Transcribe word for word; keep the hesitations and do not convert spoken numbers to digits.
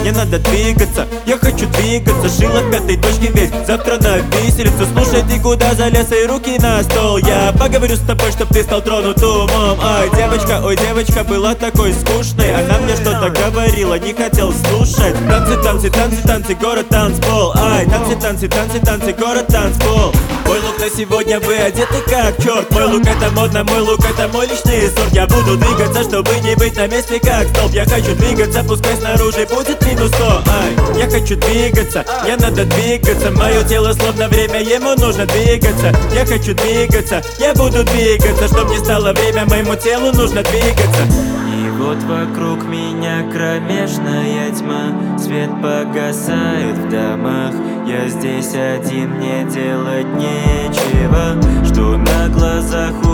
мне надо двигаться. Я хочу двигаться, шила в пятой точке весь, завтра на виселицу. Слушай, ты куда залез и руки на стол? Я поговорю с тобой, чтоб ты стал тронут умом. Ой, девочка, ой, девочка была такой скучной. Она мне что-то говорила, не хотел слушать. Танцы, танцы, танцы, танцы, город танцпол. Ай, танцы, танцы, танцы, танцы, город танцпол. Мой лук на сегодня, вы одеты как черт. Мой лук это модно, мой лук это мой личный сорт. Я буду двигаться, чтобы не быть на месте как столб. Я хочу двигаться, пускай снаружи будет минус сто. Ай, я хочу двигаться, мне надо двигаться. Мое тело словно время, ему нужно двигаться. Я хочу двигаться, я буду двигаться. Чтоб не стало время, моему телу нужно двигаться. И вот вокруг меня кромешная тьма, свет погасает в домах. Я здесь один, мне делать нечего, жду на глазах